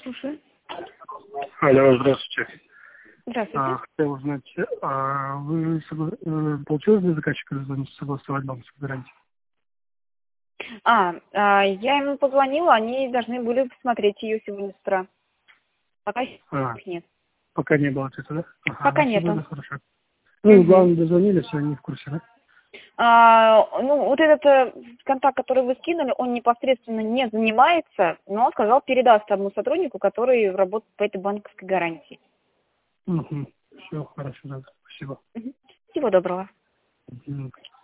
слушаю. Алло, здравствуйте. Здравствуйте. Хотел узнать, вы получилось для заказчика согласовать банковскую гарантию? Я ему позвонила, они должны были посмотреть ее сегодня с утра. Пока их нет. Пока не было ответа, да? Пока ну, нету. всё, хорошо. Ну, главное, дозвонились, они в курсе, да? Вот этот контакт, который вы скинули, он непосредственно не занимается, но он сказал, передаст тому сотруднику, который работает по этой банковской гарантии. Угу. Все, хорошо, да. Спасибо. Всего доброго.